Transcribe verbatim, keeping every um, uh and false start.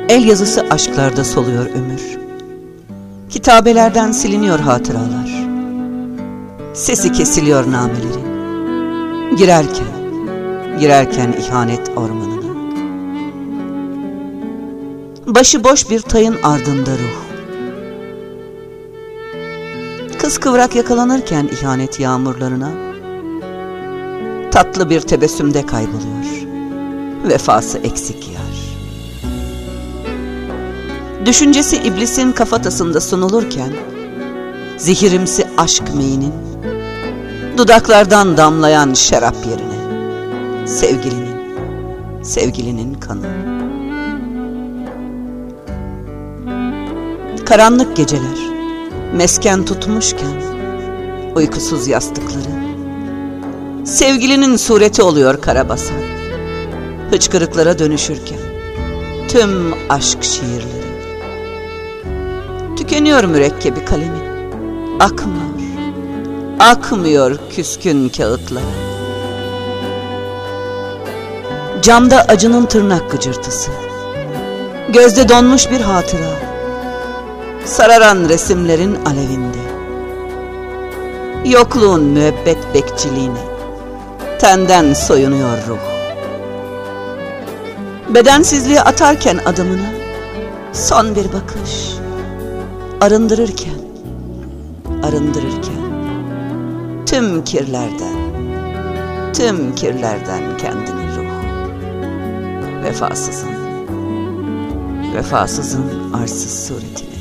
El yazısı aşklarda soluyor ömür. Kitabelerden siliniyor hatıralar. Sesi kesiliyor namelerin. Girerken, girerken ihanet ormanına. Başıboş bir tayın ardında ruh. Kıskıvrak yakalanırken ihanet yağmurlarına, tatlı bir tebessümde kayboluyor. Vefası eksik yar. Düşüncesi iblisin kafatasında sunulurken, zihirimsi aşk meyinin, dudaklardan damlayan şarap yerine, sevgilinin, sevgilinin kanı. Karanlık geceler, mesken tutmuşken, uykusuz yastıkları, sevgilinin sureti oluyor karabasan, hıçkırıklara dönüşürken, tüm aşk şiirleri. Tükeniyor mürekkebi kalemin, akmıyor, akmıyor küskün kağıtlara. Camda acının tırnak gıcırtısı, gözde donmuş bir hatıra, sararan resimlerin alevinde. Yokluğun müebbet bekçiliğine, tenden soyunuyor ruh. Bedensizliğe atarken adımını, son bir bakış, arındırırken, arındırırken, tüm kirlerden, tüm kirlerden kendini ruh. Vefasızın, vefasızın arsız suretine.